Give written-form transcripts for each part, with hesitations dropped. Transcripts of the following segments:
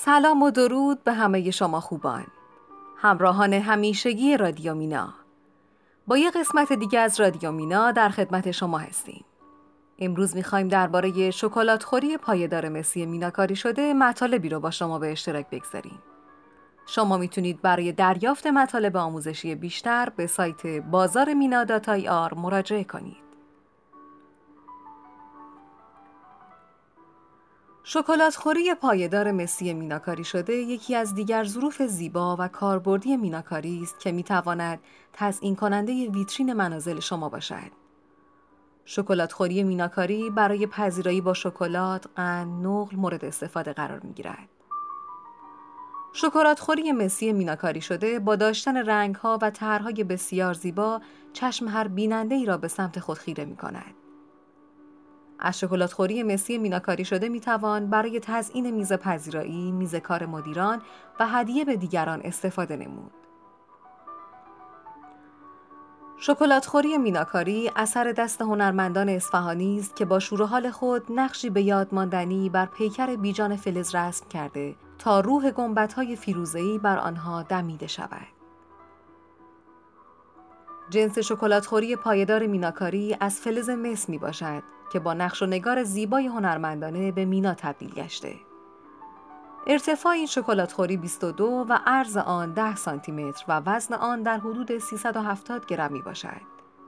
سلام و درود به همه شما خوبان، همراهان همیشگی رادیو مینا. با یه قسمت دیگه از رادیو مینا در خدمت شما هستیم. امروز میخوایم درباره شکلات خوری پایدار مسی میناکاری شده مطالبی رو با شما به اشتراک بگذاریم. شما میتونید برای دریافت مطالب آموزشی بیشتر به سایت بازارمینا.ir مراجعه کنید. شکلات‌خوری پایدار مسی میناکاری شده یکی از دیگر ظروف زیبا و کاربردی میناکاری است که میتواند تزیین کننده ویترین منازل شما باشد. شکلات‌خوری میناکاری برای پذیرایی با شکلات، قند، نقل مورد استفاده قرار میگیرد. شکلات‌خوری مسی میناکاری شده با داشتن رنگ‌ها و طرح‌های بسیار زیبا چشم هر بیننده‌ای را به سمت خود خیره می‌کند. از شکلات‌خوری مسی میناکاری شده میتوان برای تزیین میز پذیرایی، میز کار مدیران و هدیه به دیگران استفاده نمود. شکلات‌خوری میناکاری اثر دست هنرمندان اصفهانی است که با شور و حال خود نقشی به یاد ماندنی بر پیکر بیجان فلز رسم کرده تا روح گنبدهای فیروزه‌ای بر آنها دمیده شود. جنس شکلات‌خوری پایدار میناکاری از فلز مس می باشد که با نقش و نگار زیبای هنرمندانه به مینا تبدیل گشته. ارتفاع این شکلات‌خوری 22 و عرض آن 10 سانتی متر و وزن آن در حدود 370 گرم می باشد.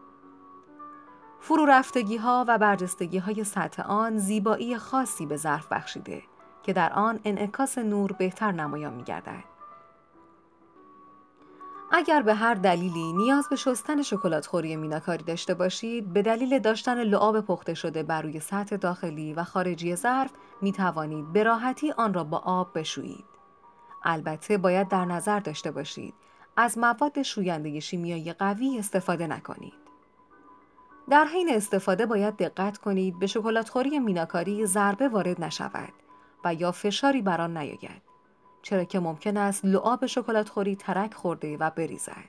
فرو رفتگی‌ها و برجستگی‌های سطح آن زیبایی خاصی به ظرف بخشیده که در آن انعکاس نور بهتر نمایان می‌گردد. اگر به هر دلیلی نیاز به شستن شکلات‌خوری میناکاری داشته باشید، به دلیل داشتن لعاب پخته شده بر روی سطح داخلی و خارجی ظرف می توانید به راحتی آن را با آب بشویید. البته باید در نظر داشته باشید از مواد شوینده شیمیایی قوی استفاده نکنید. در حین استفاده باید دقت کنید به شکلات‌خوری میناکاری ضربه وارد نشود و یا فشاری بر آن نیاید، چرا که ممکن است لعاب شکلات‌خوری ترک خورده و بریزد.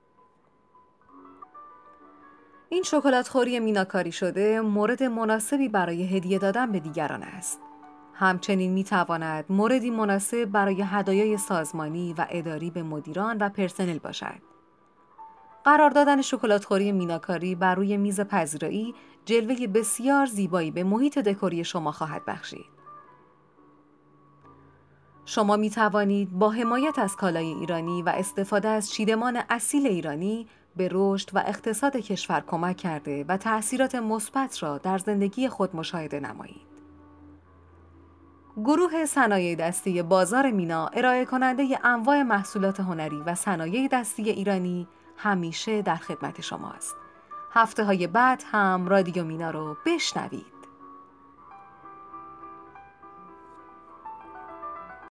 این شکلات‌خوری میناکاری شده مورد مناسبی برای هدیه دادن به دیگران است. همچنین می‌تواند موردی مناسب برای هدایای سازمانی و اداری به مدیران و پرسنل باشد. قرار دادن شکلات‌خوری میناکاری بر روی میز پذیرایی جلوه بسیار زیبایی به محیط دکوری شما خواهد بخشید. شما می توانید با حمایت از کالای ایرانی و استفاده از چیدمان اصیل ایرانی به رشد و اقتصاد کشور کمک کرده و تأثیرات مثبت را در زندگی خود مشاهده نمایید. گروه صنایع دستی بازار مینا ارائه کننده انواع محصولات هنری و صنایع دستی ایرانی همیشه در خدمت شماست. هفته‌های بعد هم رادیو مینا رو بشنوید.